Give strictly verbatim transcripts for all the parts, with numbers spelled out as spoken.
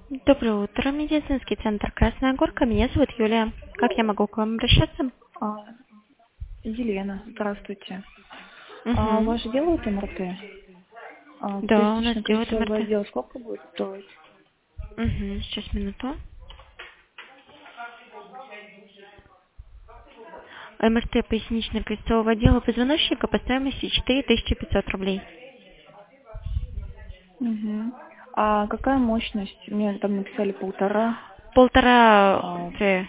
Доброе утро, медицинский центр Красная Горка. Меня зовут Юлия. Как я могу к вам обращаться? А, Елена, здравствуйте. А у Угу. вас же делают МРТ? А, Да, у нас делают пояснично-крестцовый МРТ. отдел сколько будет стоить? Угу. Сейчас, минуту. МРТ пояснично-крестцового отдела позвоночника по стоимости четыре тысячи пятьсот рублей. Угу. А какая мощность? Мне там написали полтора. Полтора А, Т.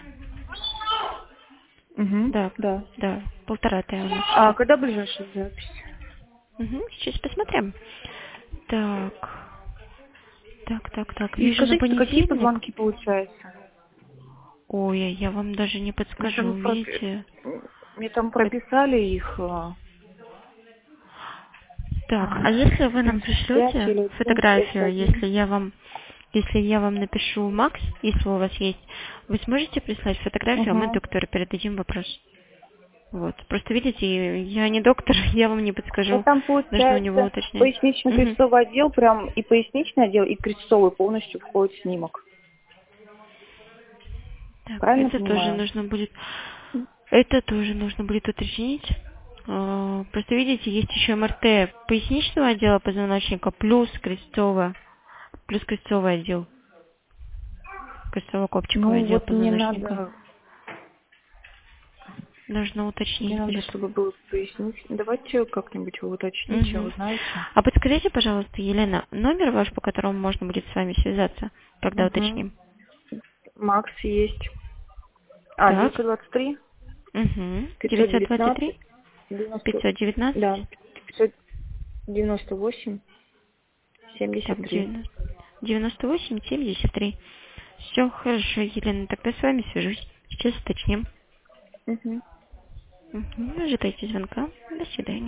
угу, Да, да. да, полтора Т у нас А идет. когда ближайшая запись? Угу. Сейчас посмотрим. Так, так, так, так. И Вижу на скажите, какие понедельник. позвонки получаются? Ой, я вам даже не Мне там, подскажу, пропи- видите. Мне там прописали их а, Так, а если вы нам семьдесят пять пришлете или семьдесят фотографию, один. если я вам, если я вам напишу Макс, если у вас есть, вы сможете прислать фотографию, а мы Угу. доктору передадим вопрос. Вот. Просто видите, я не доктор, я вам не Ну, подскажу. там Нужно у него получается уточнять. Мгм. пояснично-крестцовый отдел, прям и поясничный отдел, и крестцовый полностью входит в снимок. Так, Правильно это тоже понимаю? нужно будет, это тоже нужно будет уточнить. А, Просто видите, есть еще МРТ поясничного отдела позвоночника плюс крестцовый, плюс крестцовый отдел, крестцово-копчиковый Ну, отдел вот мне позвоночника. надо, Нужно мне уточнить надо, будет. чтобы было поясничный. Давайте как-нибудь вы уточните, Мгм. узнаете. А подскажите, пожалуйста, Елена, номер ваш, по которому можно будет с вами связаться, когда Угу. уточним? Макс есть. А, Так. девятьсот двадцать три, Угу. пятьсот девятьсот двадцать девятнадцать, три, девяносто, пятьсот девятнадцать. да, пятьсот девяносто восемь, Так, семьдесят три. девяносто восемь семьдесят три. Все хорошо, Елена, тогда с вами свяжусь. Сейчас уточним. Угу. Угу. Ожидайте звонка. До свидания.